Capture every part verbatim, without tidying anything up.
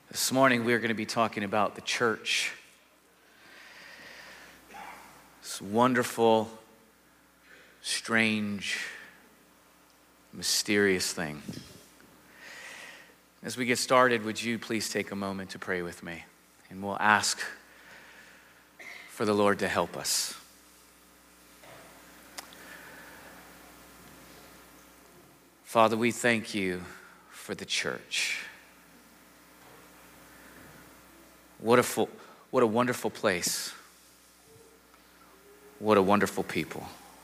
This morning we're going to be talking about the church. This wonderful, strange, mysterious thing. As we get started, would you please take a moment to pray with me? And we'll ask for the Lord to help us. Father, we thank you for the church. What a, full, what a wonderful place. What a wonderful people.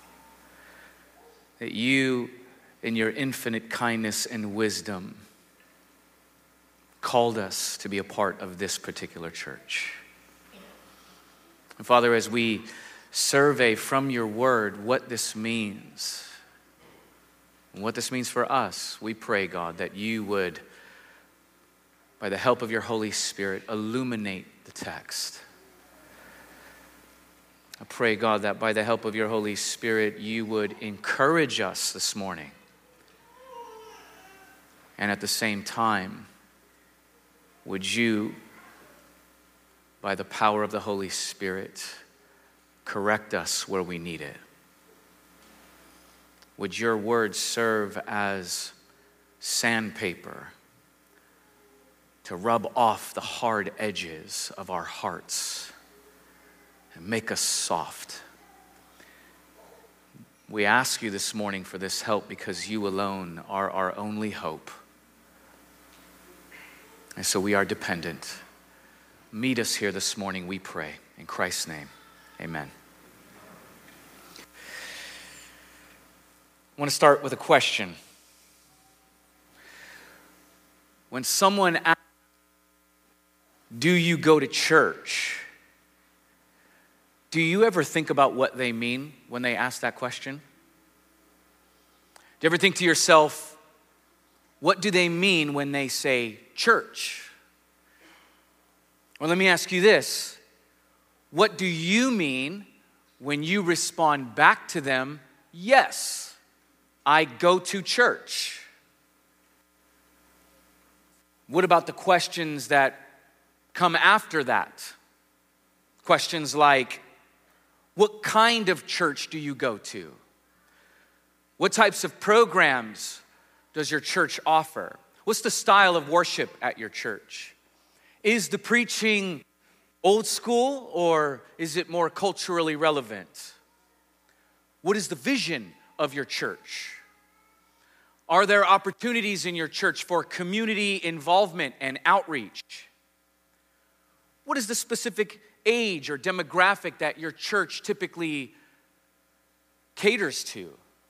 That you, in your infinite kindness and wisdom, called us to be a part of this particular church. And Father, as we survey from your word what this means, and what this means for us, we pray, God, that you would, by the help of your Holy Spirit, illuminate the text. I pray, God, that by the help of your Holy Spirit, you would encourage us this morning. And at the same time, would you, by the power of the Holy Spirit, correct us where we need it? Would your word serve as sandpaper to rub off the hard edges of our hearts and make us soft? We ask you this morning for this help because you alone are our only hope. And so we are dependent. Meet us here this morning, we pray. In Christ's name, amen. I want to start with a question. When someone asks, do you go to church? Do you ever think about what they mean when they ask that question? Do you ever think to yourself, what do they mean when they say church? Or let me ask you this. What do you mean when you respond back to them, yes, I go to church? What about the questions that come after that? Questions like, what kind of church do you go to? What types of programs does your church offer? What's the style of worship at your church? Is the preaching old school or is it more culturally relevant? What is the vision of your church? Are there opportunities in your church for community involvement and outreach? What is the specific age or demographic that your church typically caters to?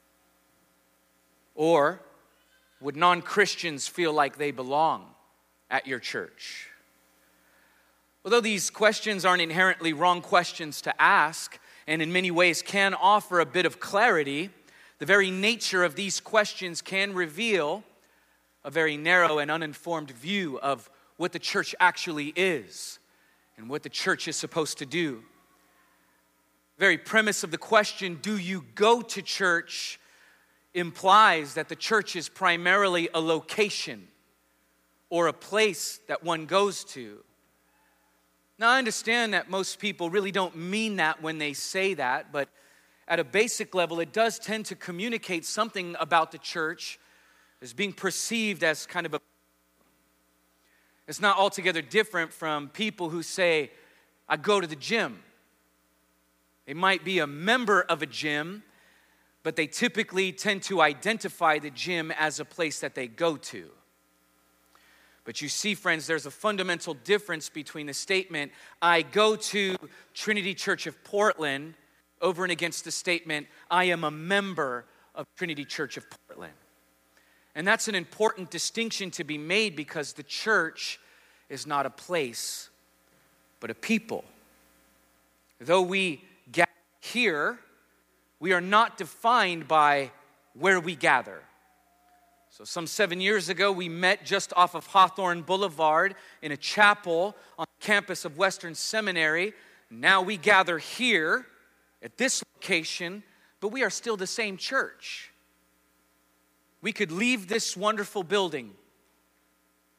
Or would non-Christians feel like they belong at your church? Although these questions aren't inherently wrong questions to ask, and in many ways can offer a bit of clarity, the very nature of these questions can reveal a very narrow and uninformed view of what the church actually is and what the church is supposed to do. The very premise of the question, do you go to church, implies that the church is primarily a location or a place that one goes to. Now, I understand that most people really don't mean that when they say that, but at a basic level, it does tend to communicate something about the church as being perceived as kind of a... It's not altogether different from people who say, I go to the gym. They might be a member of a gym, but they typically tend to identify the gym as a place that they go to. But you see, friends, there's a fundamental difference between the statement, I go to Trinity Church of Portland, over and against the statement, I am a member of Trinity Church of Portland. And that's an important distinction to be made because the church is not a place, but a people. Though we gather here, we are not defined by where we gather. So some seven years ago, we met just off of Hawthorne Boulevard in a chapel on the campus of Western Seminary. Now we gather here at this location, but we are still the same church. We could leave this wonderful building,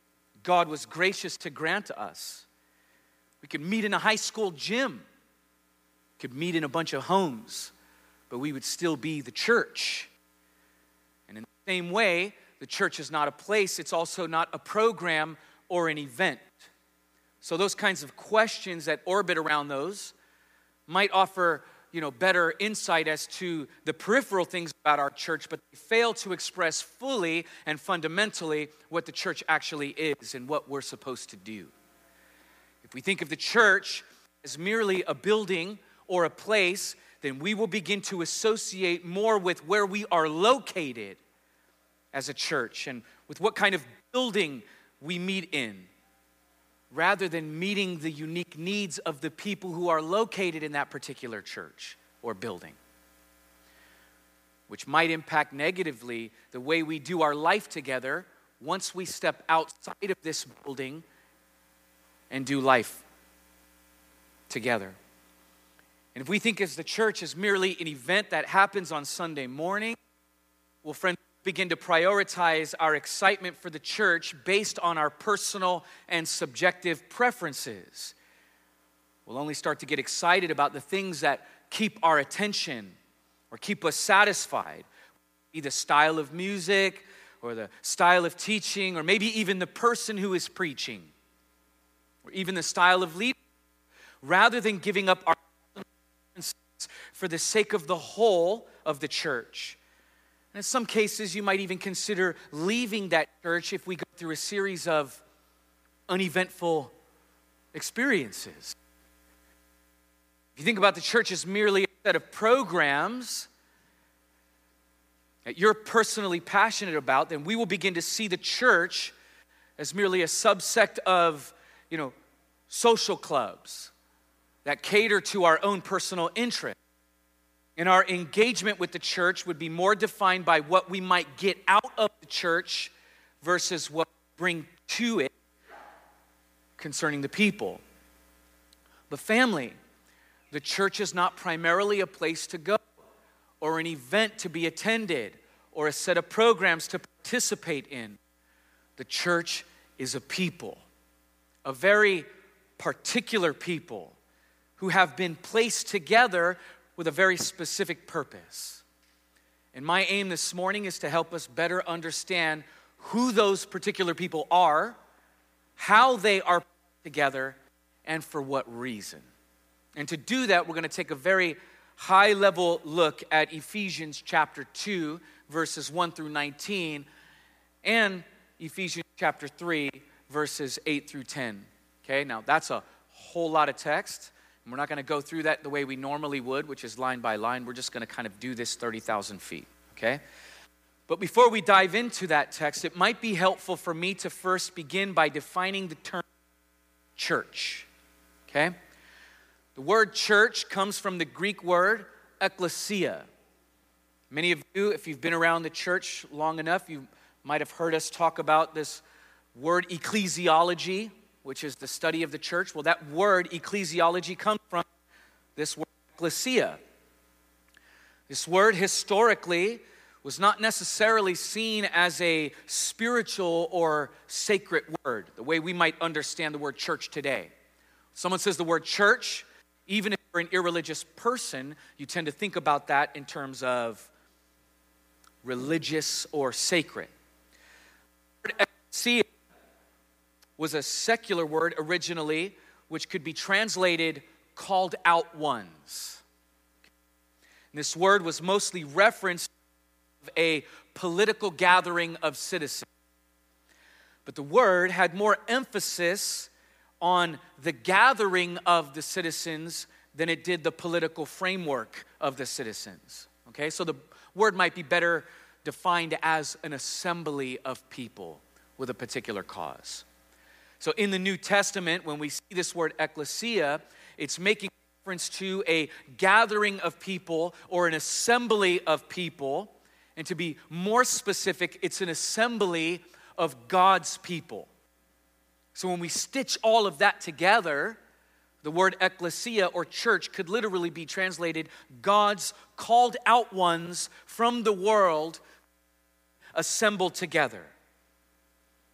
God was gracious to grant us. We could meet in a high school gym. We could meet in a bunch of homes, but we would still be the church. And in the same way, the church is not a place, it's also not a program or an event. So those kinds of questions that orbit around those might offer, you know, better insight as to the peripheral things about our church, but they fail to express fully and fundamentally what the church actually is and what we're supposed to do. If we think of the church as merely a building or a place, then we will begin to associate more with where we are located as a church and with what kind of building we meet in, rather than meeting the unique needs of the people who are located in that particular church or building, which might impact negatively the way we do our life together once we step outside of this building and do life together. And if we think as the church as merely an event that happens on Sunday morning, well, friends, begin to prioritize our excitement for the church based on our personal and subjective preferences. We'll only start to get excited about the things that keep our attention or keep us satisfied. Either the style of music or the style of teaching or maybe even the person who is preaching or even the style of leadership, rather than giving up our preferences for the sake of the whole of the church. And in some cases, you might even consider leaving that church if we go through a series of uneventful experiences. If you think about the church as merely a set of programs that you're personally passionate about, then we will begin to see the church as merely a subsect of, you know, social clubs that cater to our own personal interests. And our engagement with the church would be more defined by what we might get out of the church versus what we bring to it concerning the people. But family, the church is not primarily a place to go or an event to be attended or a set of programs to participate in. The church is a people, a very particular people who have been placed together with a very specific purpose. And my aim this morning is to help us better understand who those particular people are, how they are put together, and for what reason. And to do that, we're going to take a very high-level look at Ephesians chapter two, verses one through nineteen, and Ephesians chapter three, verses eight through ten. Okay, now that's a whole lot of text. And we're not going to go through that the way we normally would, which is line by line. We're just going to kind of do this thirty thousand feet, okay? But before we dive into that text, it might be helpful for me to first begin by defining the term church, okay? The word church comes from the Greek word ekklesia. Many of you, if you've been around the church long enough, you might have heard us talk about this word ecclesiology, which is the study of the church. Well, that word ecclesiology comes from this word ekklesia. This word historically was not necessarily seen as a spiritual or sacred word, the way we might understand the word church today. Someone says the word church, even if you're an irreligious person, you tend to think about that in terms of religious or sacred. The word ekklesia was a secular word originally, which could be translated called out ones. And this word was mostly referenced to a political gathering of citizens. But the word had more emphasis on the gathering of the citizens than it did the political framework of the citizens. Okay, so the word might be better defined as an assembly of people with a particular cause. So in the New Testament, when we see this word ekklesia, it's making reference to a gathering of people or an assembly of people. And to be more specific, it's an assembly of God's people. So when we stitch all of that together, the word ekklesia or church could literally be translated God's called out ones from the world assembled together.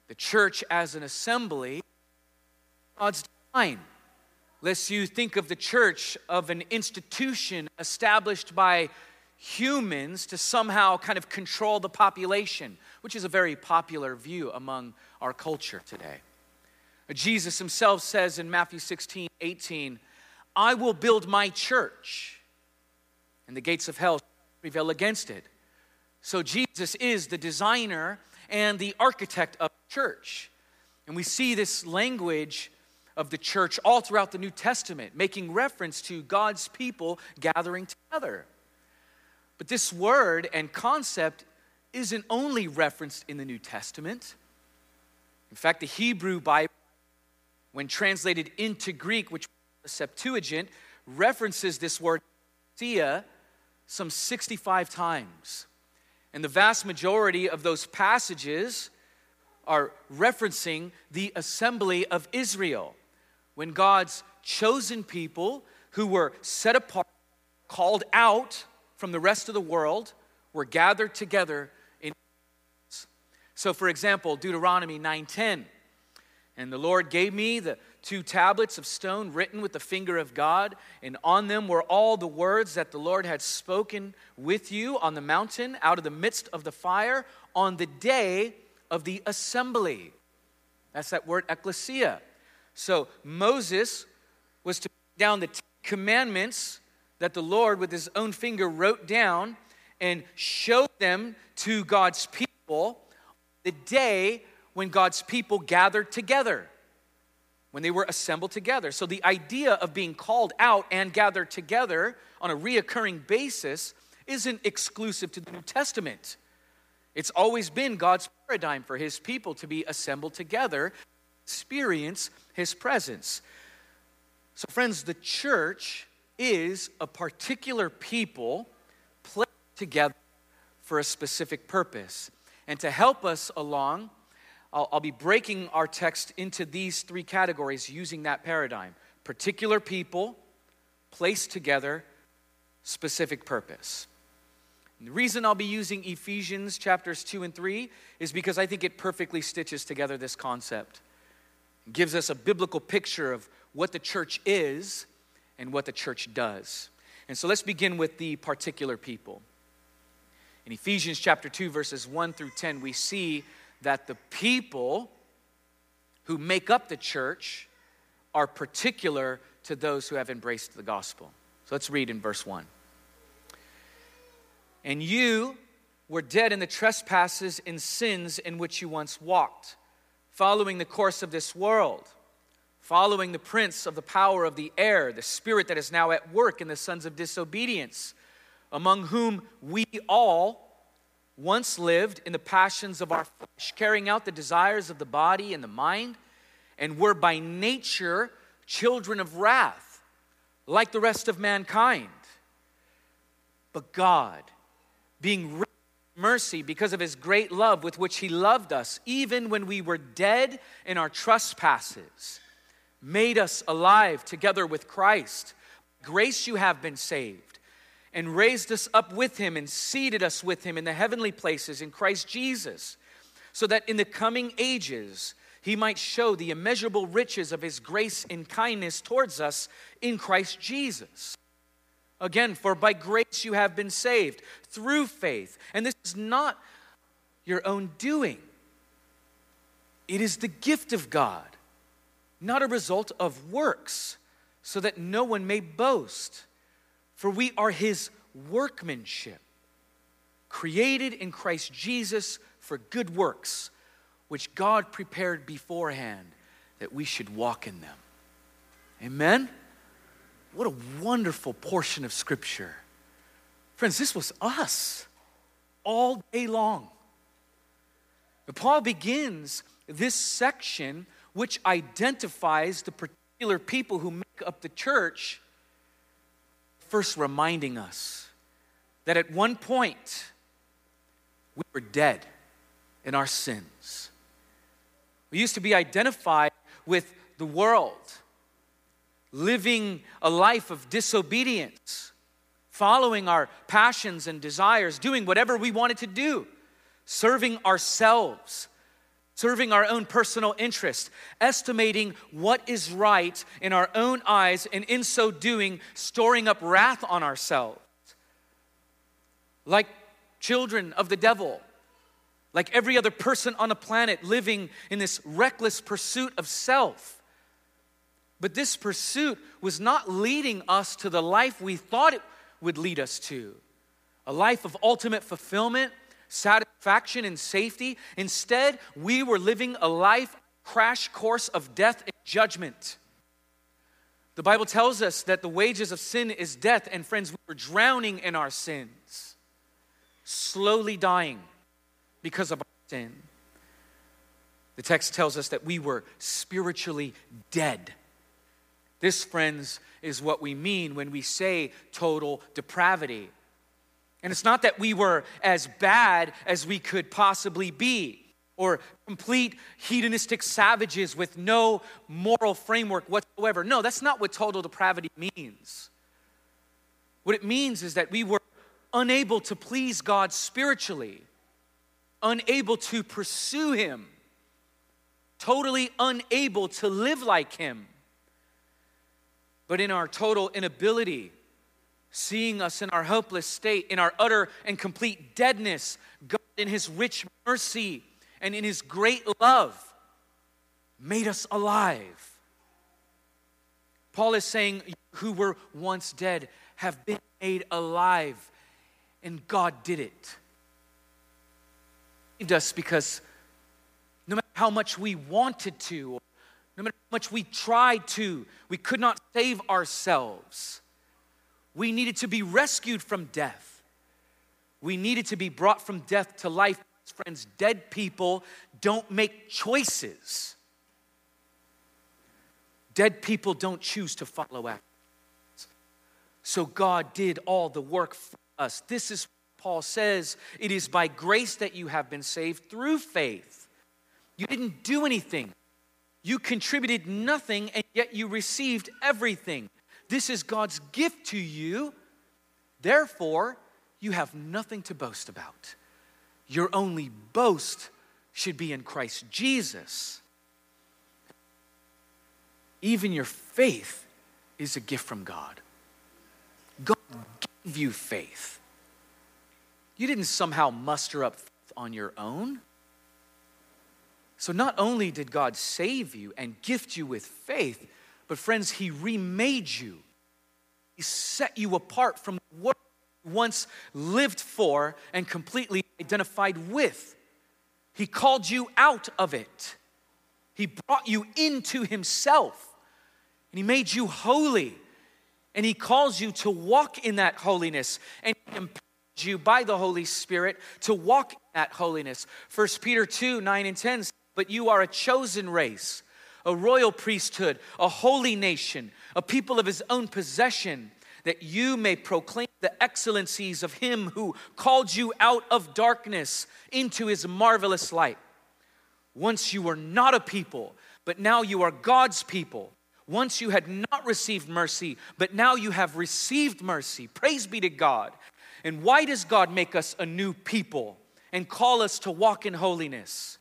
the church as an assembly, God's design. Lest you think of the church of an institution established by humans to somehow kind of control the population, which is a very popular view among our culture today. Jesus himself says in Matthew sixteen, eighteen, I will build my church, and the gates of hell shall not prevail against it. So Jesus is the designer and the architect of the church. And we see this language of the church all throughout the New Testament, making reference to God's people gathering together. But this word and concept isn't only referenced in the New Testament. In fact, the Hebrew Bible, when translated into Greek, which is the Septuagint, references this word ecclesia some sixty-five times. And the vast majority of those passages are referencing the assembly of Israel, when God's chosen people who were set apart, called out from the rest of the world, were gathered together in. So for example, Deuteronomy nine ten, and the Lord gave me the two tablets of stone written with the finger of God, and on them were all the words that the Lord had spoken with you on the mountain out of the midst of the fire on the day of the assembly. That's that word ecclesia. So Moses was to put down the Ten Commandments that the Lord with his own finger wrote down and showed them to God's people the day when God's people gathered together, when they were assembled together. So the idea of being called out and gathered together on a reoccurring basis isn't exclusive to the New Testament. It's always been God's paradigm for his people to be assembled together, experience his presence. So friends, the church is a particular people placed together for a specific purpose. And to help us along, I'll, I'll be breaking our text into these three categories using that paradigm. Particular people placed together, specific purpose. And the reason I'll be using Ephesians chapters two and three is because I think it perfectly stitches together this concept. It gives us a biblical picture of what the church is and what the church does. And so let's begin with the particular people. In Ephesians chapter two, verses one through ten, we see that the people who make up the church are particular to those who have embraced the gospel. So let's read in verse one. And you were dead in the trespasses and sins in which you once walked, following the course of this world, following the prince of the power of the air, the spirit that is now at work in the sons of disobedience, among whom we all once lived in the passions of our flesh, carrying out the desires of the body and the mind, and were by nature children of wrath, like the rest of mankind. But God, being rich in mercy because of his great love with which he loved us, even when we were dead in our trespasses, made us alive together with Christ. By grace you have been saved, and raised us up with him and seated us with him in the heavenly places in Christ Jesus, so that in the coming ages he might show the immeasurable riches of his grace and kindness towards us in Christ Jesus. Again, for by grace you have been saved through faith. And this is not your own doing. It is the gift of God, not a result of works, so that no one may boast. For we are his workmanship, created in Christ Jesus for good works, which God prepared beforehand that we should walk in them. Amen? What a wonderful portion of Scripture. Friends, this was us all day long. And Paul begins this section, which identifies the particular people who make up the church, first reminding us that at one point we were dead in our sins. We used to be identified with the world, living a life of disobedience, following our passions and desires, doing whatever we wanted to do, serving ourselves, serving our own personal interest, estimating what is right in our own eyes, and in so doing, storing up wrath on ourselves. Like children of the devil, like every other person on the planet living in this reckless pursuit of self. But this pursuit was not leading us to the life we thought it would lead us to, a life of ultimate fulfillment, satisfaction, and safety. Instead, we were living a life crash course of death and judgment. The Bible tells us that the wages of sin is death, and friends, we were drowning in our sins, slowly dying because of our sin. The text tells us that we were spiritually dead. This, friends, is what we mean when we say total depravity. And it's not that we were as bad as we could possibly be, or complete hedonistic savages with no moral framework whatsoever. No, that's not what total depravity means. What it means is that we were unable to please God spiritually, unable to pursue Him, totally unable to live like Him. But in our total inability, seeing us in our hopeless state, in our utter and complete deadness, God in His rich mercy and in His great love made us alive. Paul is saying, you who were once dead have been made alive, and God did it. He saved us because no matter how much we wanted to, no matter how much we tried to, we could not save ourselves. We needed to be rescued from death. We needed to be brought from death to life. Friends, dead people don't make choices. Dead people don't choose to follow after. So God did all the work for us. This is what Paul says. It is by grace that you have been saved through faith. You didn't do anything. You contributed nothing, and yet you received everything. This is God's gift to you. Therefore, you have nothing to boast about. Your only boast should be in Christ Jesus. Even your faith is a gift from God. God gave you faith. You didn't somehow muster up faith on your own. So not only did God save you and gift you with faith, but friends, He remade you. He set you apart from what you once lived for and completely identified with. He called you out of it. He brought you into Himself. And He made you holy. And He calls you to walk in that holiness. And He empowers you by the Holy Spirit to walk in that holiness. First Peter two, nine and ten says, but you are a chosen race, a royal priesthood, a holy nation, a people of His own possession, that you may proclaim the excellencies of Him who called you out of darkness into His marvelous light. Once you were not a people, but now you are God's people. Once you had not received mercy, but now you have received mercy. Praise be to God. And why does God make us a new people and call us to walk in holiness?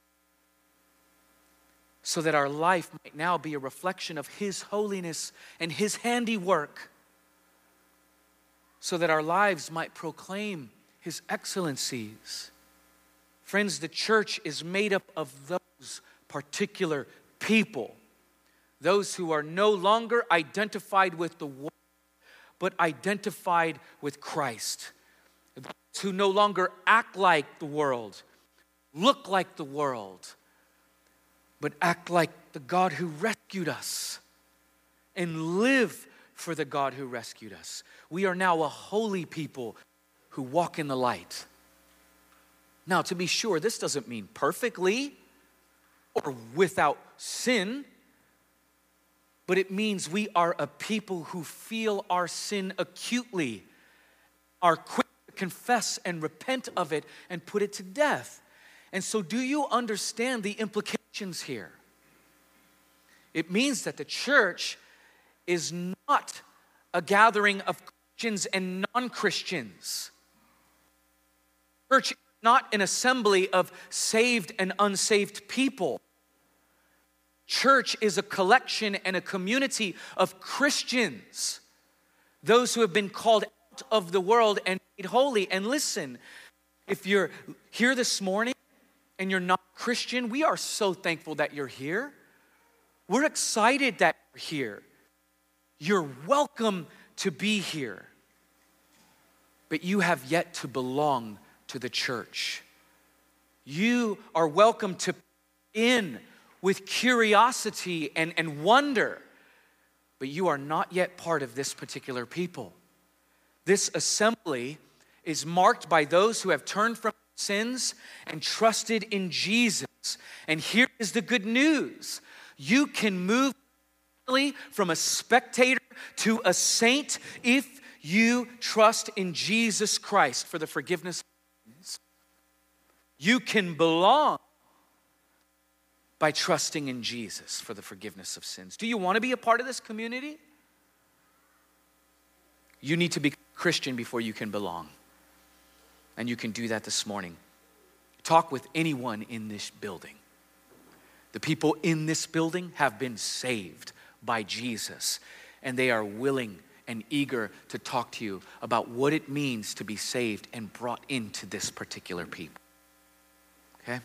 So that our life might now be a reflection of His holiness and His handiwork. So that our lives might proclaim His excellencies. Friends, the church is made up of those particular people. Those who are no longer identified with the world, but identified with Christ. Those who no longer act like the world, look like the world, but act like the God who rescued us and live for the God who rescued us. We are now a holy people who walk in the light. Now, to be sure, this doesn't mean perfectly or without sin, but it means we are a people who feel our sin acutely, are quick to confess and repent of it and put it to death. And so do you understand the implications here? It means that the church is not a gathering of Christians and non-Christians. Church is not an assembly of saved and unsaved people. Church is a collection and a community of Christians, those who have been called out of the world and made holy. And listen, if you're here this morning and you're not Christian, we are so thankful that you're here. We're excited that you're here. You're welcome to be here. But you have yet to belong to the church. You are welcome to in with curiosity and, and wonder, but you are not yet part of this particular people. This assembly is marked by those who have turned from sins and trusted in Jesus. And here is the good news. You can move from a spectator to a saint if you trust in Jesus Christ for the forgiveness of sins. You can belong by trusting in Jesus for the forgiveness of sins. Do you want to be a part of this community? You need to be Christian before you can belong. And you can do that this morning. Talk with anyone in this building. The people in this building have been saved by Jesus, and they are willing and eager to talk to you about what it means to be saved and brought into this particular people. Okay?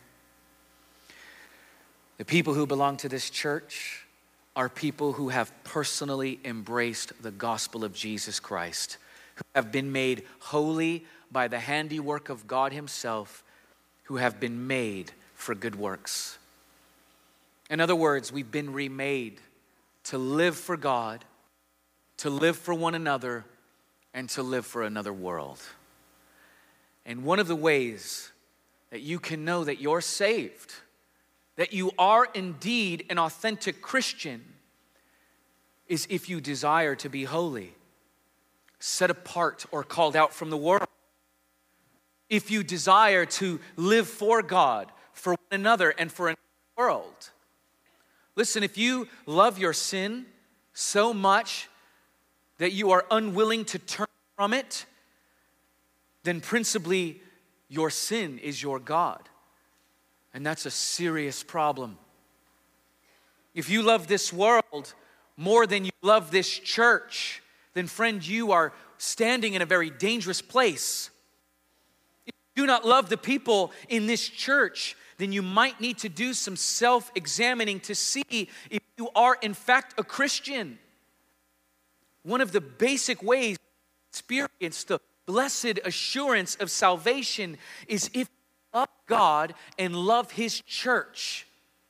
The people who belong to this church are people who have personally embraced the gospel of Jesus Christ, who have been made holy by the handiwork of God himself, who have been made for good works. In other words, we've been remade to live for God, to live for one another, and to live for another world. And one of the ways that you can know that you're saved, that you are indeed an authentic Christian, is if you desire to be holy, set apart or called out from the world. If you desire to live for God, for one another, and for a world. Listen, if you love your sin so much that you are unwilling to turn from it, then principally your sin is your God. And that's a serious problem. If you love this world more than you love this church, then friend, you are standing in a very dangerous place. If you do not love the people in this church, then you might need to do some self-examining to see if you are in fact a Christian. One of the basic ways to experience the blessed assurance of salvation is if you love God and love his church.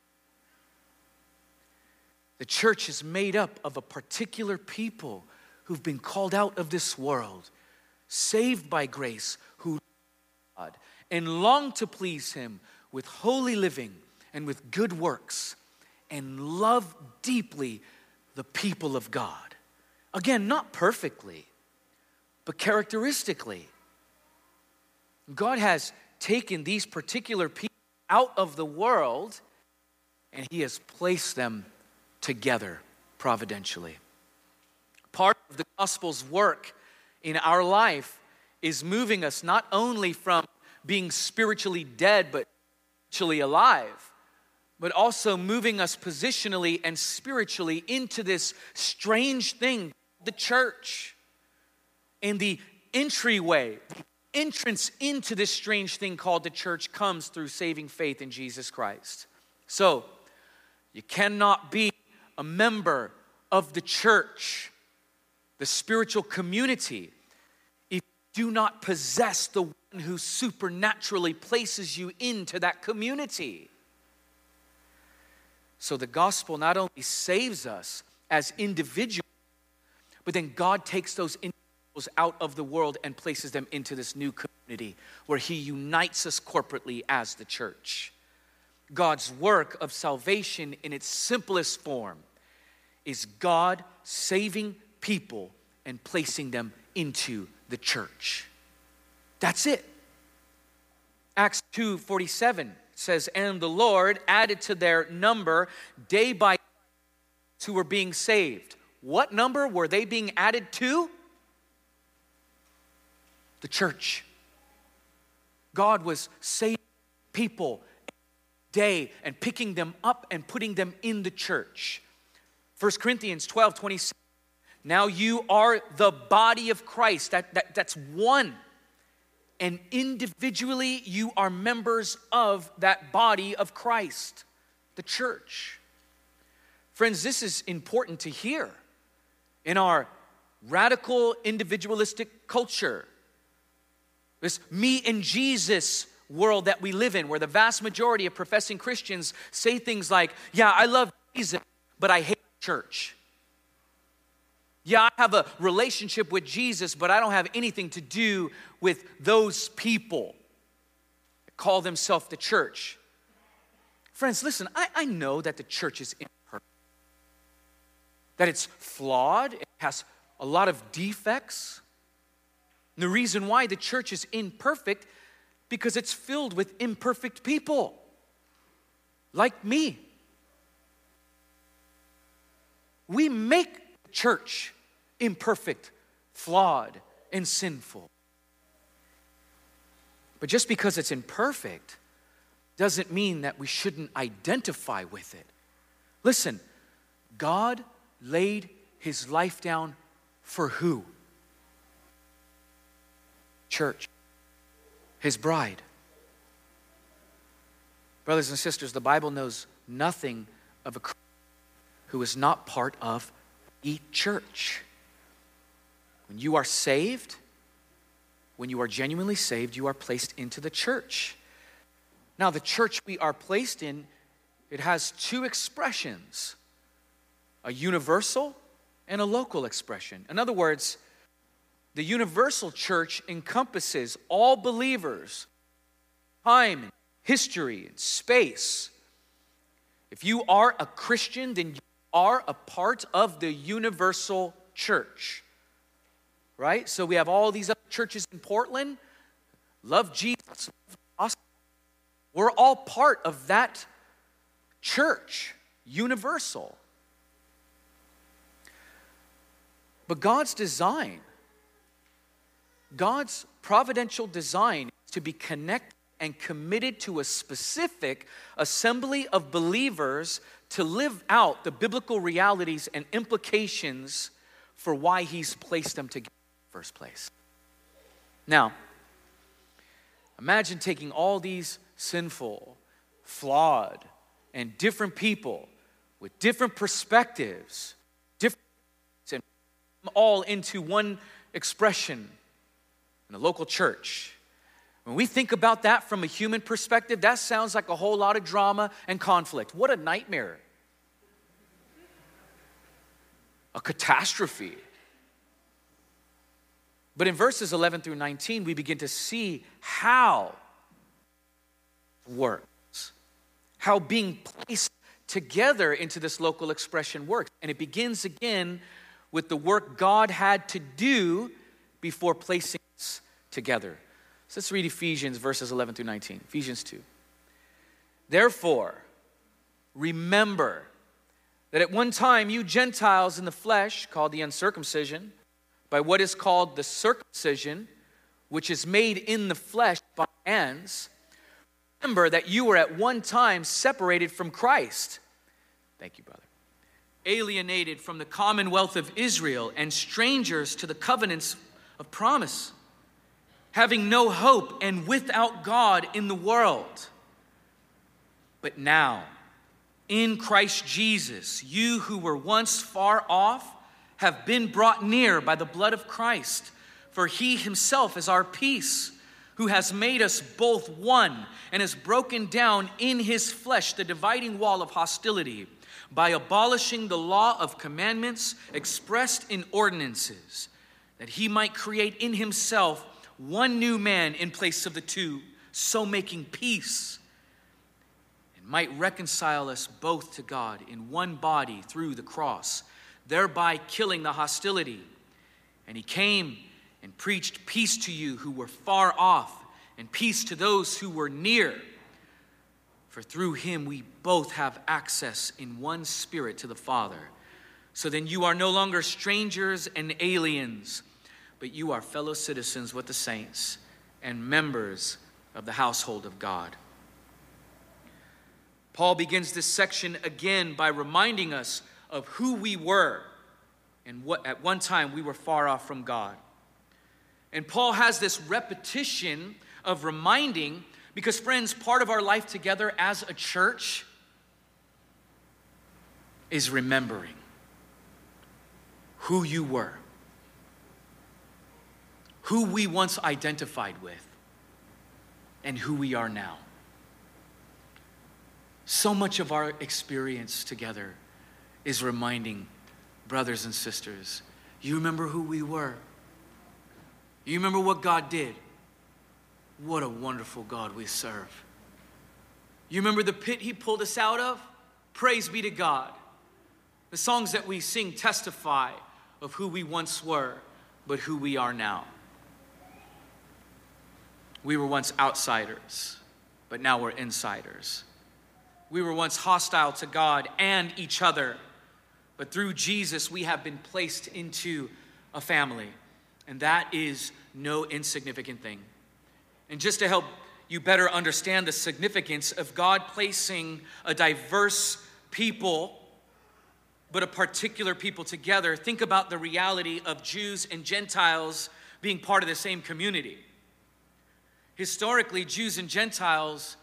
The church is made up of a particular people who've been called out of this world, saved by grace, who love God and long to please him with holy living and with good works, and love deeply the people of God. Again, not perfectly, but characteristically. God has taken these particular people out of the world, and he has placed them together providentially. Part of the gospel's work in our life is moving us not only from being spiritually dead, but spiritually alive, but also moving us positionally and spiritually into this strange thing, the church. And the entryway, the entrance into this strange thing called the church comes through saving faith in Jesus Christ. So, you cannot be a member of the church, the spiritual community, if you do not possess the one who supernaturally places you into that community. So the gospel not only saves us as individuals, but then God takes those individuals out of the world and places them into this new community where he unites us corporately as the church. God's work of salvation in its simplest form is God saving people and placing them into the church. That's it. Acts two forty-seven says, and the Lord added to their number day by day who were being saved. What number were they being added to? The church. God was saving people day and picking them up and putting them in the church. First Corinthians twelve twenty-six. Now you are the body of Christ. That, that, that's one. And individually you are members of that body of Christ, the church. Friends, this is important to hear in our radical individualistic culture. This me and Jesus world that we live in, where the vast majority of professing Christians say things like, yeah, I love Jesus, but I hate church. Yeah, I have a relationship with Jesus, but I don't have anything to do with those people that call themselves the church. Friends, listen, I, I know that the church is imperfect, that it's flawed, it has a lot of defects. And the reason why the church is imperfect, because it's filled with imperfect people, like me. We make the church imperfect, flawed, and sinful. But just because it's imperfect doesn't mean that we shouldn't identify with it. Listen, God laid his life down for who? Church. His bride. Brothers and sisters, the Bible knows nothing of a Christian who is not part of the church. When you are saved, when you are genuinely saved, you are placed into the church. Now, the church we are placed in, it has two expressions, a universal and a local expression. In other words, the universal church encompasses all believers, time, and history, and space. If you are a Christian, then you are a part of the universal church, right? So we have all these other churches in Portland, love Jesus, we're all part of that church, universal. But God's design, God's providential design is to be connected and committed to a specific assembly of believers to live out the biblical realities and implications for why he's placed them together in the first place. Now, imagine taking all these sinful, flawed, and different people with different perspectives, different, and all into one expression in a local church. When we think about that from a human perspective, that sounds like a whole lot of drama and conflict. What a nightmare. A catastrophe. But in verses eleven through nineteen, we begin to see how it works, how being placed together into this local expression works. And it begins again with the work God had to do before placing us together. So let's read Ephesians verses eleven through nineteen. Ephesians two. Therefore, remember that at one time you Gentiles in the flesh, called the uncircumcision, by what is called the circumcision, which is made in the flesh by hands, remember that you were at one time separated from Christ. Thank you, brother. Alienated from the commonwealth of Israel and strangers to the covenants of promise, having no hope and without God in the world. But now, in Christ Jesus, you who were once far off have been brought near by the blood of Christ, for he himself is our peace, who has made us both one and has broken down in his flesh the dividing wall of hostility by abolishing the law of commandments expressed in ordinances, that he might create in himself one new man in place of the two, so making peace, and might reconcile us both to God in one body through the cross, thereby killing the hostility. And he came and preached peace to you who were far off, and peace to those who were near. For through him we both have access in one spirit to the Father. So then you are no longer strangers and aliens, but you are fellow citizens with the saints and members of the household of God. Paul begins this section again by reminding us of who we were and what at one time we were far off from God. And Paul has this repetition of reminding, because friends, part of our life together as a church is remembering who you were, who we once identified with, and who we are now. So much of our experience together is reminding brothers and sisters, you remember who we were? You remember what God did? What a wonderful God we serve. You remember the pit he pulled us out of? Praise be to God. The songs that we sing testify of who we once were, but who we are now. We were once outsiders, but now we're insiders. We were once hostile to God and each other, but through Jesus we have been placed into a family, and that is no insignificant thing. And just to help you better understand the significance of God placing a diverse people, but a particular people together, think about the reality of Jews and Gentiles being part of the same community. Historically, Jews and Gentiles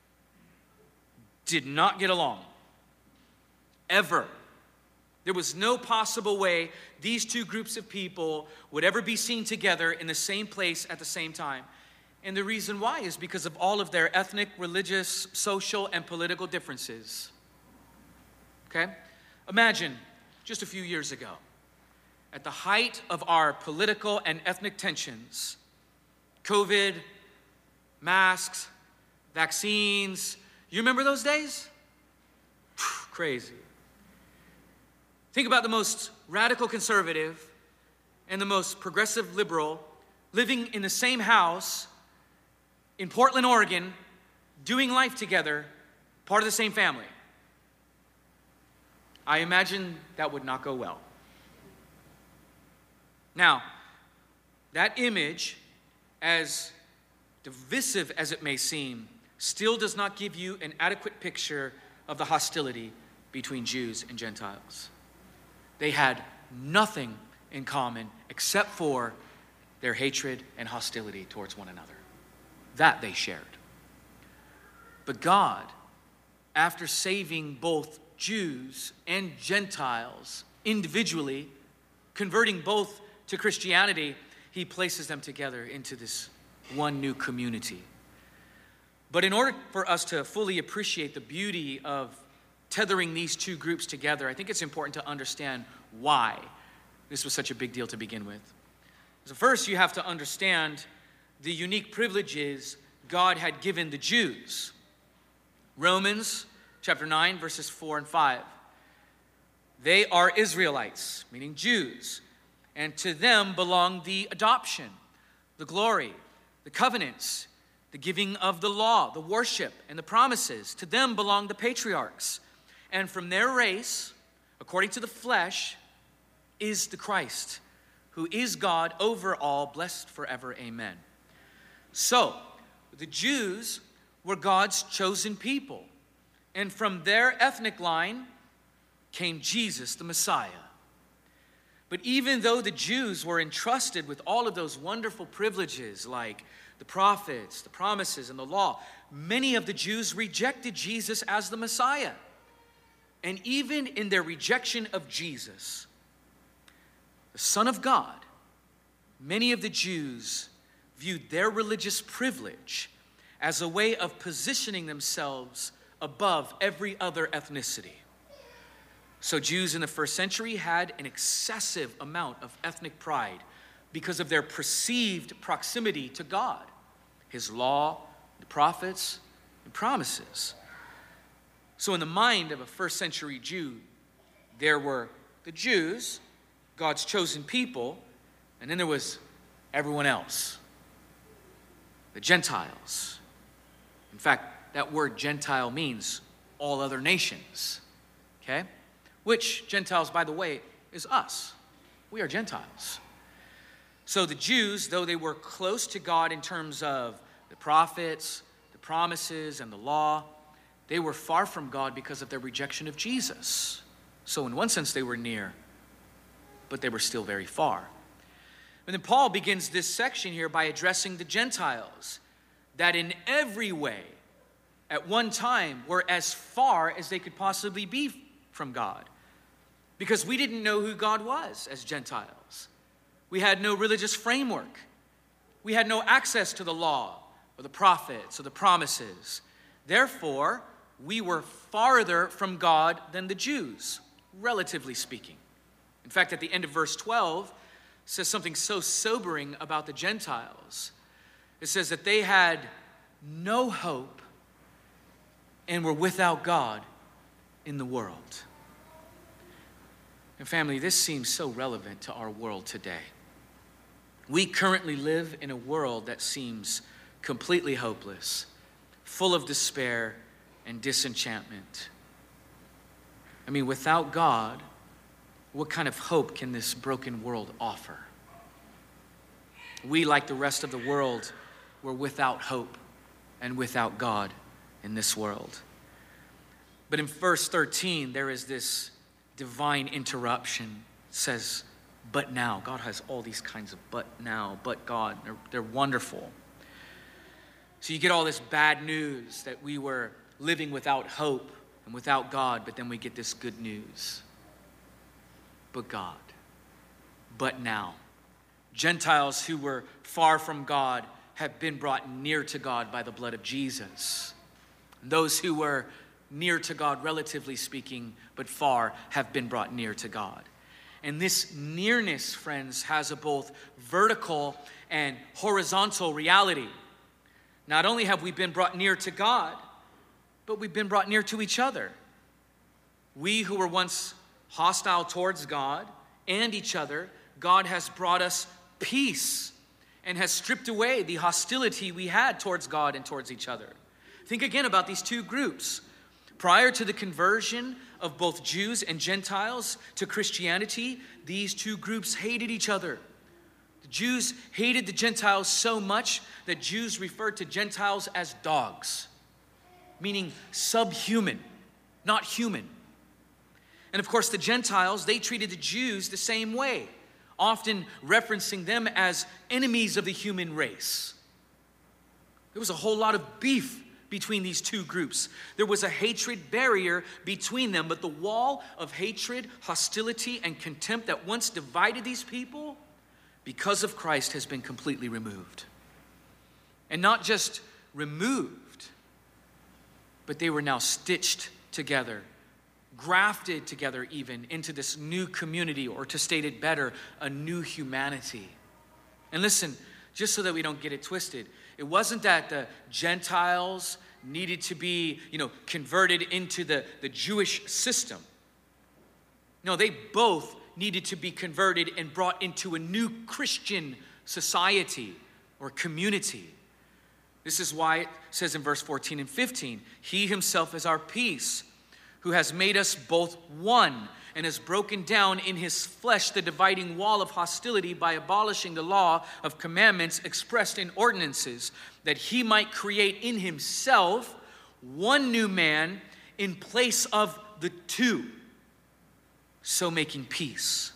did not get along, ever. There was no possible way these two groups of people would ever be seen together in the same place at the same time. And the reason why is because of all of their ethnic, religious, social, and political differences. Okay? Imagine just a few years ago, at the height of our political and ethnic tensions, COVID, masks, vaccines. You remember those days? Crazy. Think about the most radical conservative and the most progressive liberal living in the same house in Portland, Oregon, doing life together, part of the same family. I imagine that would not go well. Now, that image, as divisive as it may seem, still does not give you an adequate picture of the hostility between Jews and Gentiles. They had nothing in common except for their hatred and hostility towards one another. That they shared. But God, after saving both Jews and Gentiles individually, converting both to Christianity, he places them together into this one new community. But in order for us to fully appreciate the beauty of tethering these two groups together, I think it's important to understand why this was such a big deal to begin with. So first, you have to understand the unique privileges God had given the Jews. Romans chapter nine, verses four and five. They are Israelites, meaning Jews, and to them belong the adoption, the glory, the covenants, the giving of the law, the worship, and the promises. To them belong the patriarchs. And from their race, according to the flesh, is the Christ, who is God over all, blessed forever. Amen. So, the Jews were God's chosen people. And from their ethnic line came Jesus, the Messiah. But even though the Jews were entrusted with all of those wonderful privileges like the prophets, the promises, and the law, many of the Jews rejected Jesus as the Messiah. And even in their rejection of Jesus, the Son of God, many of the Jews viewed their religious privilege as a way of positioning themselves above every other ethnicity. So Jews in the first century had an excessive amount of ethnic pride because of their perceived proximity to God, his law, the prophets, and promises. So in the mind of a first century Jew, there were the Jews, God's chosen people, and then there was everyone else, the Gentiles. In fact, that word Gentile means all other nations, okay? Which Gentiles, by the way, is us. We are Gentiles. So the Jews, though they were close to God in terms of the prophets, the promises, and the law, they were far from God because of their rejection of Jesus. So in one sense, they were near, but they were still very far. And then Paul begins this section here by addressing the Gentiles that in every way, at one time, were as far as they could possibly be from God. Because we didn't know who God was as Gentiles. We had no religious framework. We had no access to the law or the prophets or the promises. Therefore, we were farther from God than the Jews, relatively speaking. In fact, at the end of verse twelve, it says something so sobering about the Gentiles. It says that they had no hope and were without God in the world. And family, this seems so relevant to our world today. We currently live in a world that seems completely hopeless, full of despair and disenchantment. I mean, without God, what kind of hope can this broken world offer? We, like the rest of the world, were without hope and without God in this world. But in verse thirteen, there is this divine interruption. It says, but now. God has all these kinds of but now, but God. They're, they're wonderful. So you get all this bad news that we were living without hope and without God, but then we get this good news. But God. But now. Gentiles who were far from God have been brought near to God by the blood of Jesus. Those who were near to God, relatively speaking, but far, have been brought near to God. And this nearness, friends, has a both vertical and horizontal reality. Not only have we been brought near to God, but we've been brought near to each other. We who were once hostile towards God and each other, God has brought us peace and has stripped away the hostility we had towards God and towards each other. Think again about these two groups. Prior to the conversion of both Jews and Gentiles to Christianity, these two groups hated each other. The Jews hated the Gentiles so much that Jews referred to Gentiles as dogs, meaning subhuman, not human. And of course, the Gentiles, they treated the Jews the same way, often referencing them as enemies of the human race. There was a whole lot of beef between these two groups. There was a hatred barrier between them, but the wall of hatred, hostility, and contempt that once divided these people, because of Christ, has been completely removed. And not just removed, but they were now stitched together, grafted together even into this new community, or to state it better, a new humanity. And listen, just so that we don't get it twisted, it wasn't that the Gentiles needed to be, you know, converted into the, the Jewish system. No, they both needed to be converted and brought into a new Christian society or community. This is why it says in verse fourteen and fifteen, He himself is our peace, who has made us both one and has broken down in his flesh the dividing wall of hostility by abolishing the law of commandments expressed in ordinances, that he might create in himself one new man in place of the two, so making peace.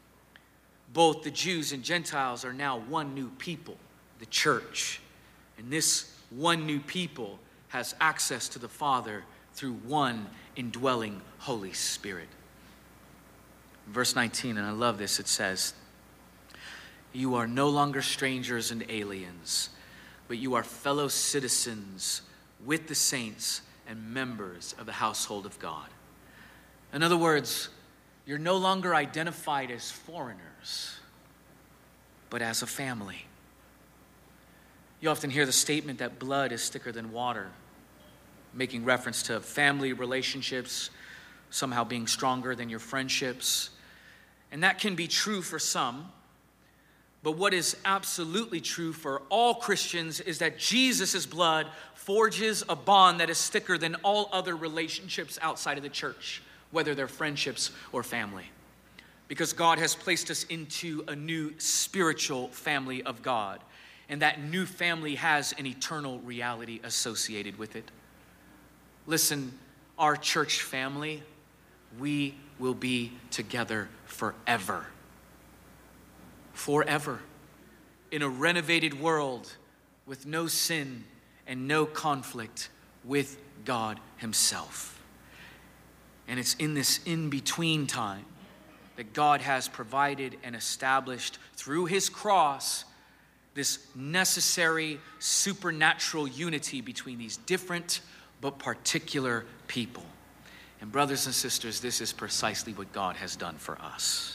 Both the Jews and Gentiles are now one new people, the church. And this one new people has access to the Father through one indwelling Holy Spirit. Verse nineteen, and I love this, it says, You are no longer strangers and aliens, but you are fellow citizens with the saints and members of the household of God. In other words, you're no longer identified as foreigners, but as a family. You often hear the statement that blood is thicker than water, making reference to family relationships somehow being stronger than your friendships. And that can be true for some. But what is absolutely true for all Christians is that Jesus' blood forges a bond that is thicker than all other relationships outside of the church, whether they're friendships or family. Because God has placed us into a new spiritual family of God. and that new family has an eternal reality associated with it. Listen, our church family, we will be together forever. Forever. In a renovated world with no sin and no conflict with God himself. And it's in this in-between time that God has provided and established through his cross this necessary supernatural unity between these different but particular people. And brothers and sisters, this is precisely what God has done for us.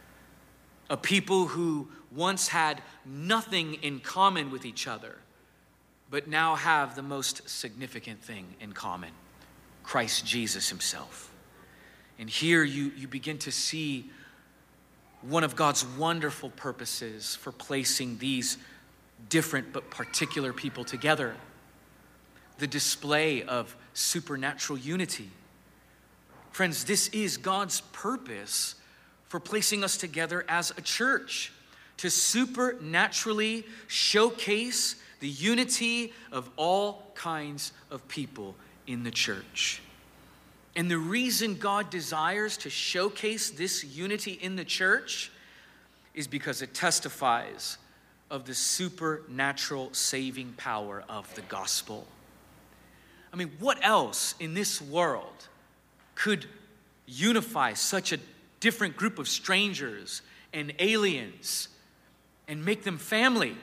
A people who once had nothing in common with each other, but now have the most significant thing in common, Christ Jesus himself. And here you, you begin to see one of God's wonderful purposes for placing these different but particular people together. The display of supernatural unity. Friends, this is God's purpose for placing us together as a church, to supernaturally showcase the unity of all kinds of people in the church. And the reason God desires to showcase this unity in the church is because it testifies of the supernatural saving power of the gospel. I mean, what else in this world could unify such a different group of strangers and aliens and make them family?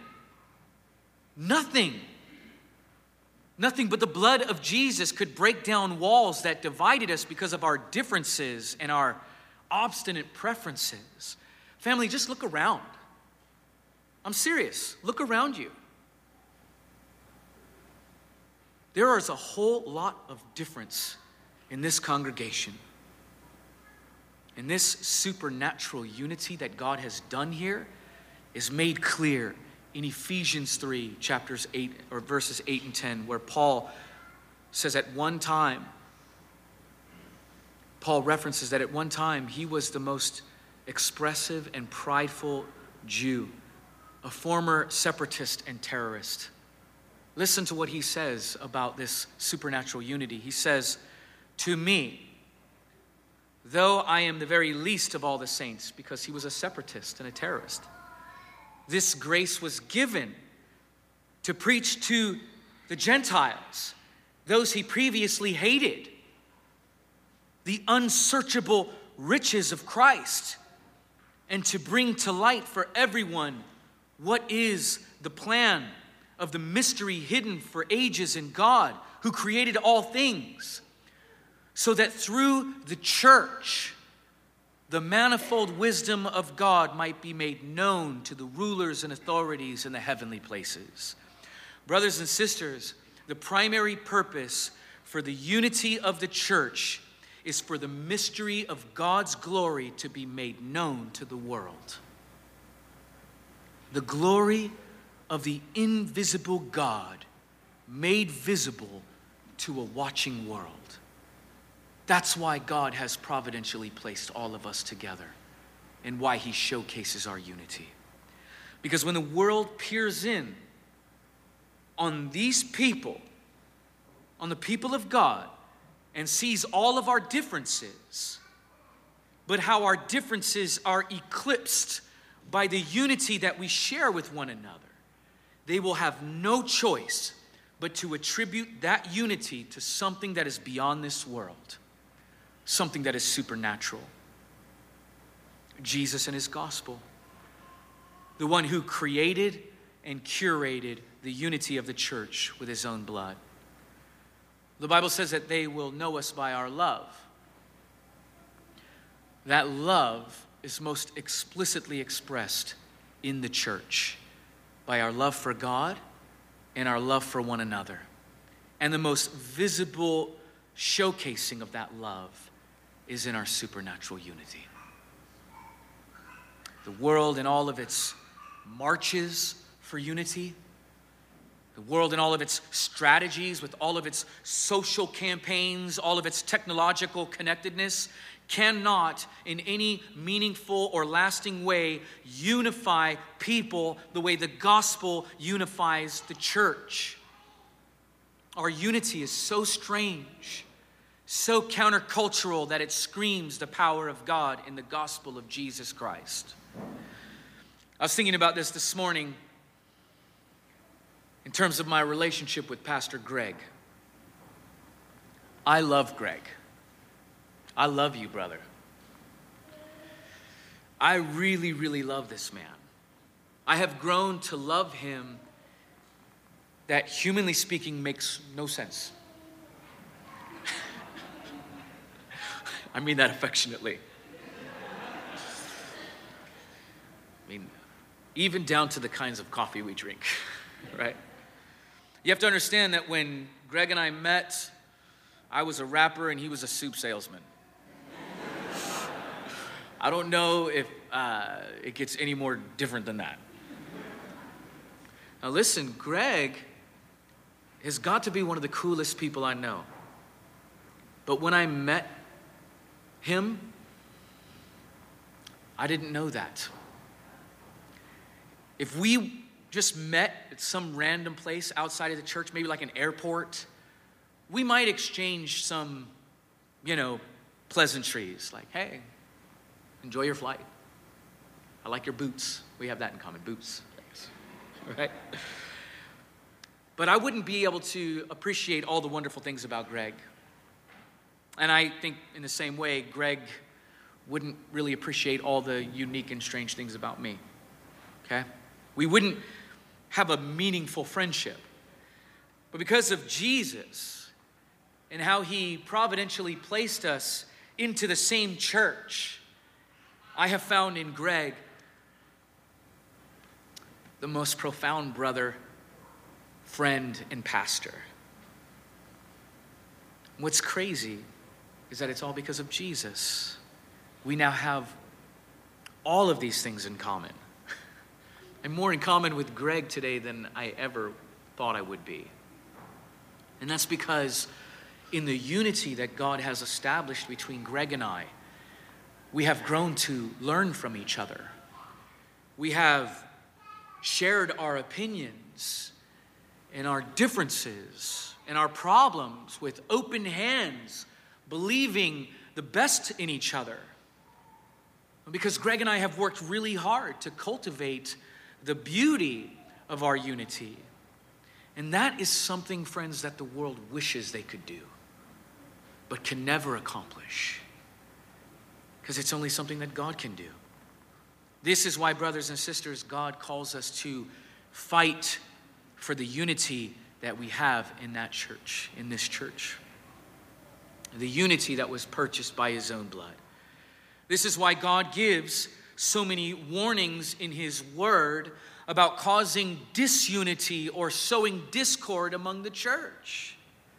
Nothing. Nothing but the blood of Jesus could break down walls that divided us because of our differences and our obstinate preferences. Family, just look around. I'm serious. Look around you. There is a whole lot of difference in this congregation. And this supernatural unity that God has done here is made clear in Ephesians three, chapters eight, or verses eight and ten, where Paul says at one time, Paul references that at one time he was the most expressive and prideful Jew, a former separatist and terrorist. Listen to what he says about this supernatural unity. He says, "To me, though I am the very least of all the saints," because he was a separatist and a terrorist, "this grace was given to preach to the Gentiles, those he previously hated, the unsearchable riches of Christ, and to bring to light for everyone what is the plan of the mystery hidden for ages in God, who created all things, so that through the church, the manifold wisdom of God might be made known to the rulers and authorities in the heavenly places." Brothers and sisters, the primary purpose for the unity of the church is for the mystery of God's glory to be made known to the world. The glory of the invisible God made visible to a watching world. That's why God has providentially placed all of us together and why he showcases our unity. Because when the world peers in on these people, on the people of God, and sees all of our differences, but how our differences are eclipsed by the unity that we share with one another, they will have no choice but to attribute that unity to something that is beyond this world, something that is supernatural. Jesus and his gospel, the one who created and curated the unity of the church with his own blood. The Bible says that they will know us by our love. That love is most explicitly expressed in the church by our love for God and our love for one another. And the most visible showcasing of that love is in our supernatural unity. The world in all of its marches for unity, the world in all of its strategies, with all of its social campaigns, all of its technological connectedness, cannot in any meaningful or lasting way unify people the way the gospel unifies the church. Our unity is so strange, so countercultural that it screams the power of God in the gospel of Jesus Christ. I was thinking about this this morning in terms of my relationship with Pastor Greg. I love Greg. I love you, brother. I really, really love this man. I have grown to love him that, humanly speaking, makes no sense. I mean that affectionately. I mean, even down to the kinds of coffee we drink, right? You have to understand that when Greg and I met, I was a rapper and he was a soup salesman. I don't know if uh, it gets any more different than that. Now listen, Greg has got to be one of the coolest people I know. But when I met him, I didn't know that. If we just met at some random place outside of the church, maybe like an airport, we might exchange some, you know, pleasantries. Like, hey, enjoy your flight. I like your boots. We have that in common, boots. Right? But I wouldn't be able to appreciate all the wonderful things about Greg. And I think in the same way, Greg wouldn't really appreciate all the unique and strange things about me. Okay? We wouldn't have a meaningful friendship. But because of Jesus and how he providentially placed us into the same church, I have found in Greg the most profound brother, friend, and pastor. What's crazy is that it's all because of Jesus. We now have all of these things in common. I'm more in common with Greg today than I ever thought I would be. And that's because in the unity that God has established between Greg and I, we have grown to learn from each other. We have shared our opinions and our differences and our problems with open hands, believing the best in each other. Because Greg and I have worked really hard to cultivate the beauty of our unity. And that is something, friends, that the world wishes they could do, but can never accomplish. Because it's only something that God can do. This is why, brothers and sisters, God calls us to fight for the unity that we have in that church, in this church. The unity that was purchased by his own blood. This is why God gives so many warnings in his word about causing disunity or sowing discord among the church.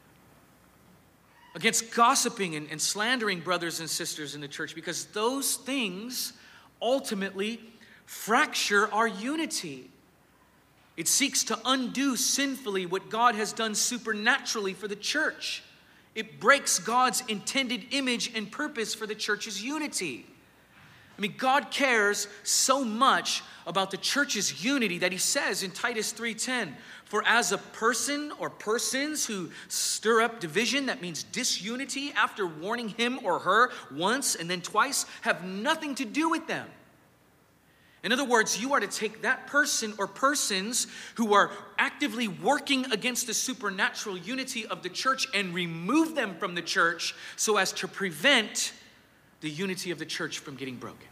Against gossiping and, and slandering brothers and sisters in the church, because those things ultimately fracture our unity. It seeks to undo sinfully what God has done supernaturally for the church. It breaks God's intended image and purpose for the church's unity. I mean, God cares so much about the church's unity that he says in Titus three ten, for as a person or persons who stir up division, that means disunity, after warning him or her once and then twice, have nothing to do with them. In other words, you are to take that person or persons who are actively working against the supernatural unity of the church and remove them from the church so as to prevent the unity of the church from getting broken.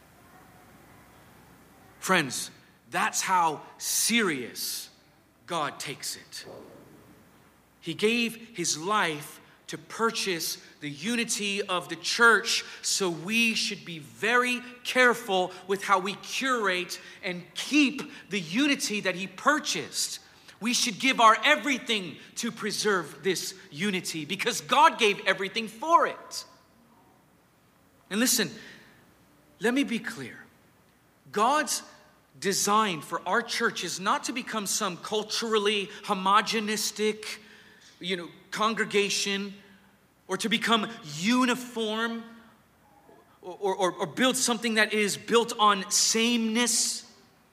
Friends, that's how serious God takes it. He gave his life to purchase the unity of the church, so we should be very careful with how we curate and keep the unity that he purchased. We should give our everything to preserve this unity because God gave everything for it. And listen, let me be clear. God's design for our church is not to become some culturally homogenistic, you know, congregation, or to become uniform or, or, or build something that is built on sameness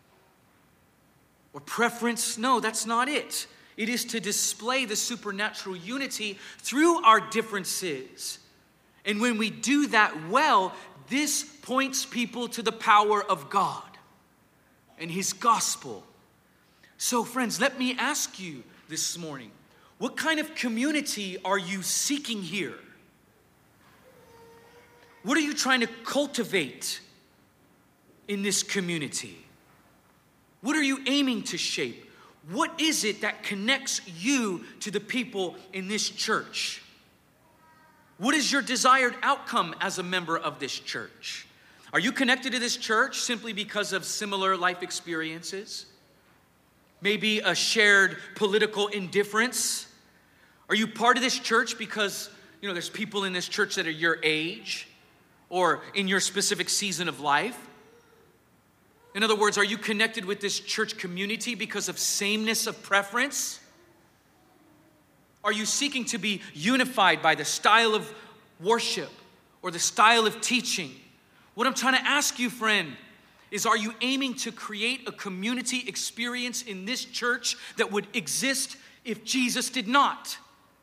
or preference. No, that's not it. It is to display the supernatural unity through our differences. And when we do that well, this points people to the power of God and His gospel. So friends, let me ask you this morning, what kind of community are you seeking here? What are you trying to cultivate in this community? What are you aiming to shape? What is it that connects you to the people in this church? What is your desired outcome as a member of this church? Are you connected to this church simply because of similar life experiences? Maybe a shared political indifference? Are you part of this church because, you know, there's people in this church that are your age or in your specific season of life? In other words, are you connected with this church community because of sameness of preference? Are you seeking to be unified by the style of worship or the style of teaching? What I'm trying to ask you, friend, is are you aiming to create a community experience in this church that would exist if Jesus did not?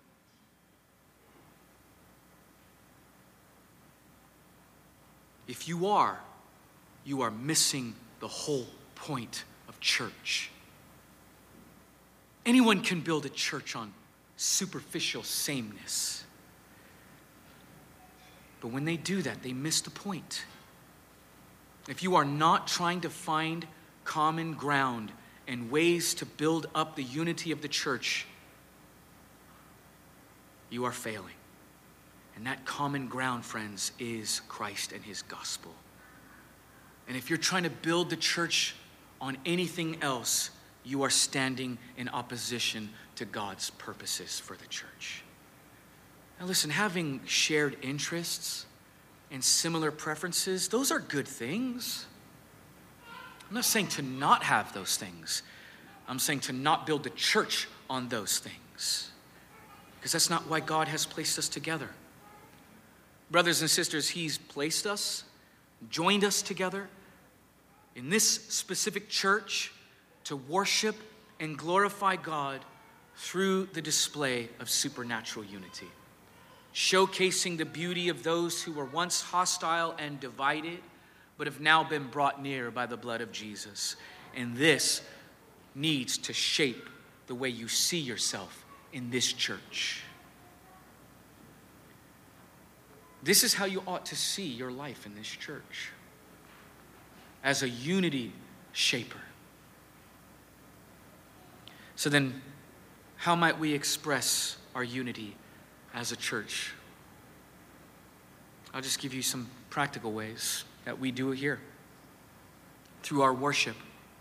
If you are, you are missing the whole point of church. Anyone can build a church on superficial sameness. But when they do that, they miss the point. If you are not trying to find common ground and ways to build up the unity of the church, you are failing. And that common ground, friends, is Christ and His gospel. And if you're trying to build the church on anything else, you are standing in opposition to God's purposes for the church. Now listen, having shared interests and similar preferences, those are good things. I'm not saying to not have those things. I'm saying to not build the church on those things, because that's not why God has placed us together. Brothers and sisters, He's placed us, joined us together in this specific church to worship and glorify God through the display of supernatural unity, showcasing the beauty of those who were once hostile and divided, but have now been brought near by the blood of Jesus. And this needs to shape the way you see yourself in this church. This is how you ought to see your life in this church, as a unity shaper. So then, how might we express our unity as a church? I'll just give you some practical ways that we do it here. Through our worship.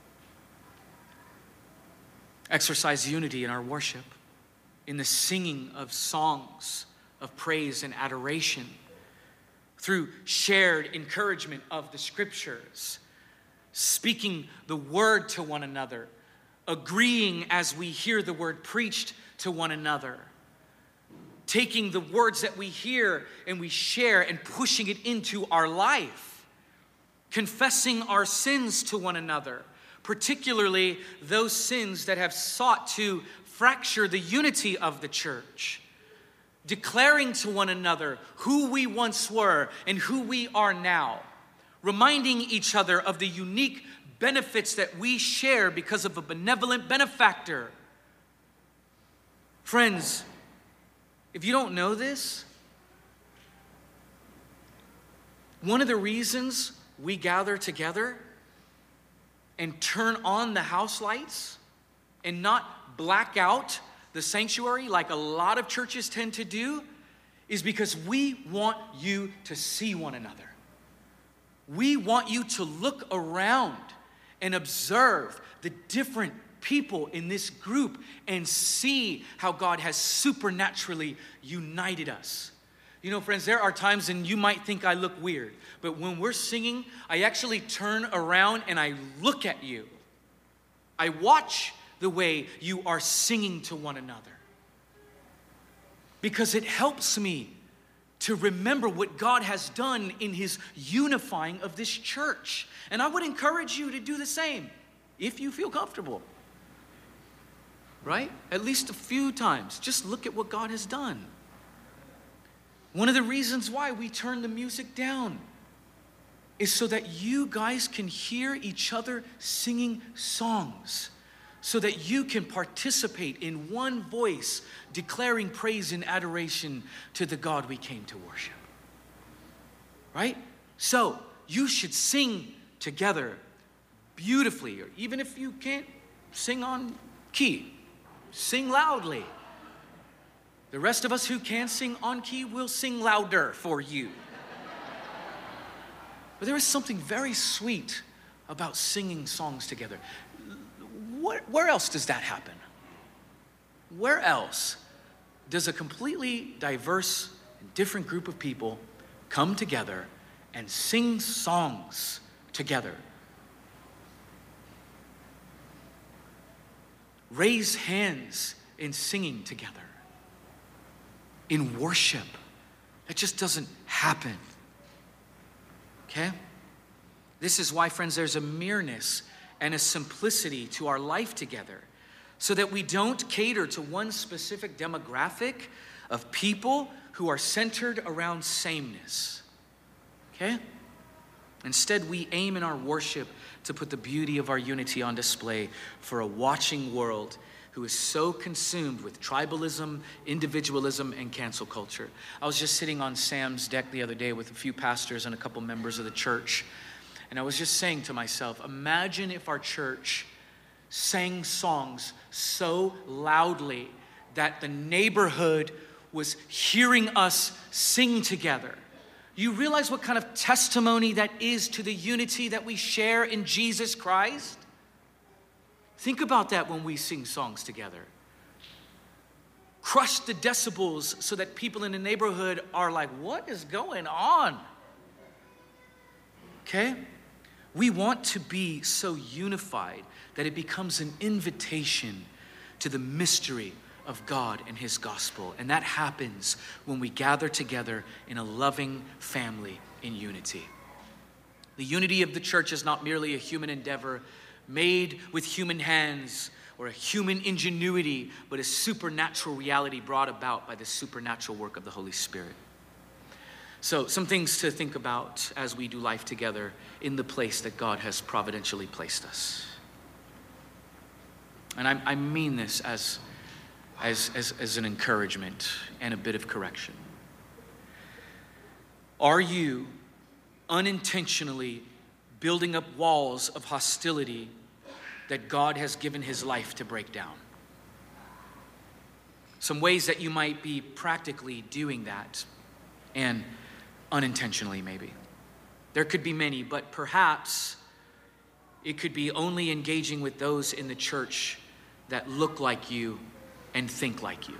Exercise unity in our worship, in the singing of songs of praise and adoration, through shared encouragement of the scriptures, speaking the word to one another, agreeing as we hear the word preached to one another, taking the words that we hear and we share and pushing it into our life, confessing our sins to one another, particularly those sins that have sought to fracture the unity of the church, declaring to one another who we once were and who we are now, reminding each other of the unique benefits that we share because of a benevolent benefactor. Friends, if you don't know this, one of the reasons we gather together and turn on the house lights and not black out the sanctuary like a lot of churches tend to do is because we want you to see one another. We want you to look around and observe the different people in this group and see how God has supernaturally united us. You know, friends, there are times, and you might think I look weird, but when we're singing, I actually turn around and I look at you. I watch the way you are singing to one another, because it helps me to remember what God has done in his unifying of this church. And I would encourage you to do the same if you feel comfortable. Right? At least a few times. Just look at what God has done. One of the reasons why we turn the music down is so that you guys can hear each other singing songs, so that you can participate in one voice, declaring praise and adoration to the God we came to worship. Right? So, you should sing together beautifully, or even if you can't sing on key, sing loudly. The rest of us who can sing on key will sing louder for you. But there is something very sweet about singing songs together. Where, where else does that happen? Where else does a completely diverse and different group of people come together and sing songs together? Raise hands in singing together. In worship. It just doesn't happen. Okay? This is why, friends, there's a mereness and a simplicity to our life together, so that we don't cater to one specific demographic of people who are centered around sameness. Okay? Instead, we aim in our worship to put the beauty of our unity on display for a watching world who is so consumed with tribalism, individualism, and cancel culture. I was just sitting on Sam's deck the other day with a few pastors and a couple members of the church, and I was just saying to myself, imagine if our church sang songs so loudly that the neighborhood was hearing us sing together. You realize what kind of testimony that is to the unity that we share in Jesus Christ? Think about that when we sing songs together. Crush the decibels so that people in the neighborhood are like, what is going on? Okay? We want to be so unified that it becomes an invitation to the mystery of God and his gospel. And that happens when we gather together in a loving family in unity. The unity of the church is not merely a human endeavor made with human hands or a human ingenuity, but a supernatural reality brought about by the supernatural work of the Holy Spirit. So, some things to think about as we do life together in the place that God has providentially placed us. And I, I mean this as, as, as, as an encouragement and a bit of correction. Are you unintentionally building up walls of hostility that God has given his life to break down? Some ways that you might be practically doing that, and unintentionally maybe. There could be many, but perhaps it could be only engaging with those in the church that look like you and think like you.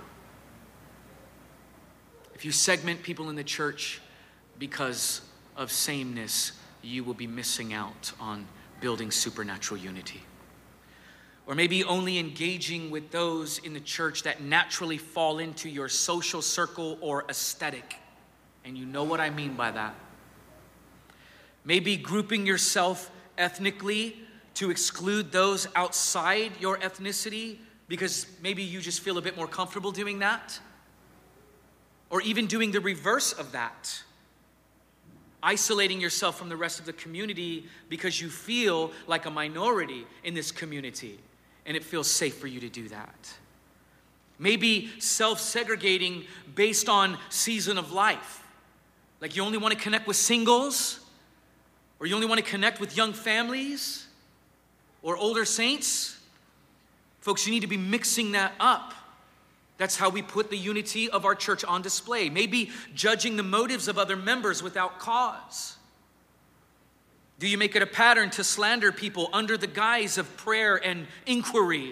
If you segment people in the church because of sameness, you will be missing out on building supernatural unity. Or maybe only engaging with those in the church that naturally fall into your social circle or aesthetic. And you know what I mean by that. Maybe grouping yourself ethnically to exclude those outside your ethnicity because maybe you just feel a bit more comfortable doing that. Or even doing the reverse of that. Isolating yourself from the rest of the community because you feel like a minority in this community and it feels safe for you to do that. Maybe self-segregating based on season of life. Like you only want to connect with singles, or you only want to connect with young families or older saints. Folks, you need to be mixing that up. That's how we put the unity of our church on display. Maybe judging the motives of other members without cause. Do you make it a pattern to slander people under the guise of prayer and inquiry?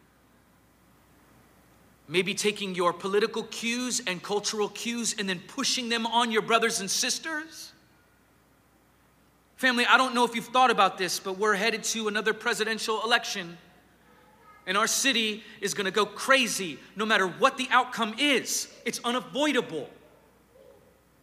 Maybe taking your political cues and cultural cues and then pushing them on your brothers and sisters? Family, I don't know if you've thought about this, but we're headed to another presidential election. And our city is going to go crazy no matter what the outcome is. It's unavoidable.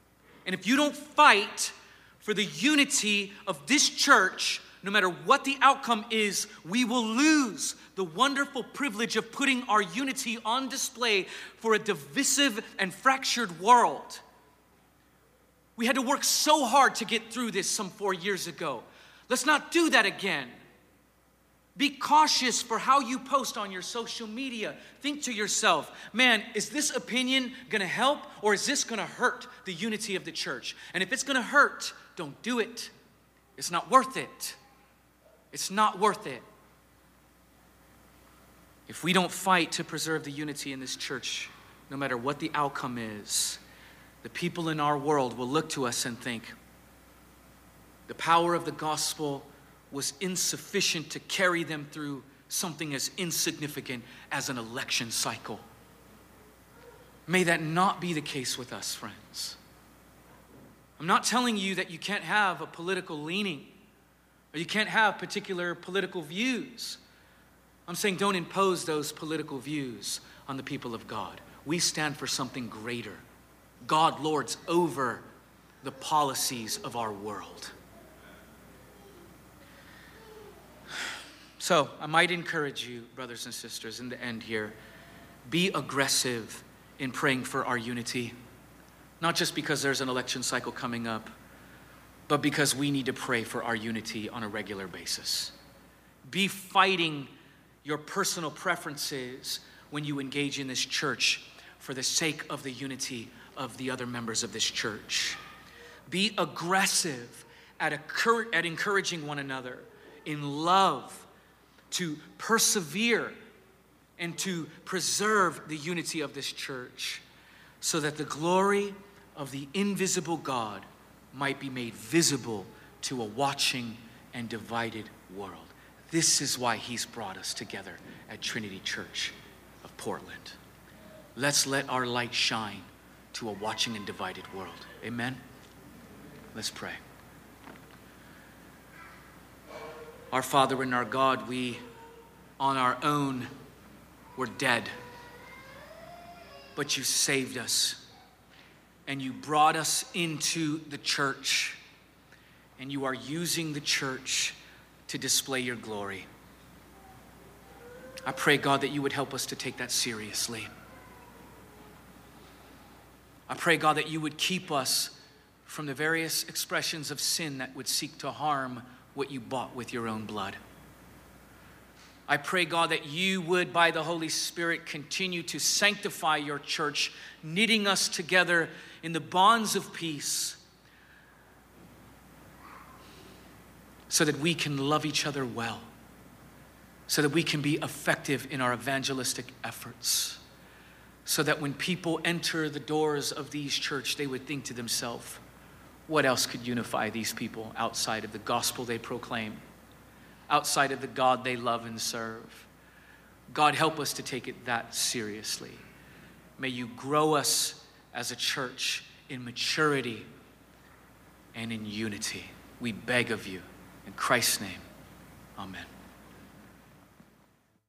And if you don't fight for the unity of this church, no matter what the outcome is, we will lose the wonderful privilege of putting our unity on display for a divisive and fractured world. We had to work so hard to get through this some four years ago. Let's not do that again. Be cautious for how you post on your social media. Think to yourself, man, is this opinion going to help or is this going to hurt the unity of the church? And if it's going to hurt, don't do it. It's not worth it. It's not worth it. If we don't fight to preserve the unity in this church, no matter what the outcome is, the people in our world will look to us and think, the power of the gospel was insufficient to carry them through something as insignificant as an election cycle. May that not be the case with us, friends. I'm not telling you that you can't have a political leaning or you can't have particular political views. I'm saying don't impose those political views on the people of God. We stand for something greater. God lords over the policies of our world. So I might encourage you, brothers and sisters, in the end here, be aggressive in praying for our unity. Not just because there's an election cycle coming up, but because we need to pray for our unity on a regular basis. Be fighting your personal preferences when you engage in this church for the sake of the unity of the other members of this church. Be aggressive at, occur- at encouraging one another in love to persevere and to preserve the unity of this church so that the glory of the invisible God might be made visible to a watching and divided world. This is why he's brought us together at Trinity Church of Portland. Let's let our light shine to a watching and divided world. Amen? Let's pray. Our Father and our God, we on our own were dead, but you saved us and you brought us into the church and you are using the church to display your glory. I pray, God, that you would help us to take that seriously. I pray, God, that you would keep us from the various expressions of sin that would seek to harm what you bought with your own blood. I pray, God, that you would, by the Holy Spirit, continue to sanctify your church, knitting us together in the bonds of peace so that we can love each other well, so that we can be effective in our evangelistic efforts, so that when people enter the doors of these church, they would think to themselves, what else could unify these people outside of the gospel they proclaim, outside of the God they love and serve? God, help us to take it that seriously. May you grow us as a church in maturity and in unity. We beg of you. In Christ's name, amen.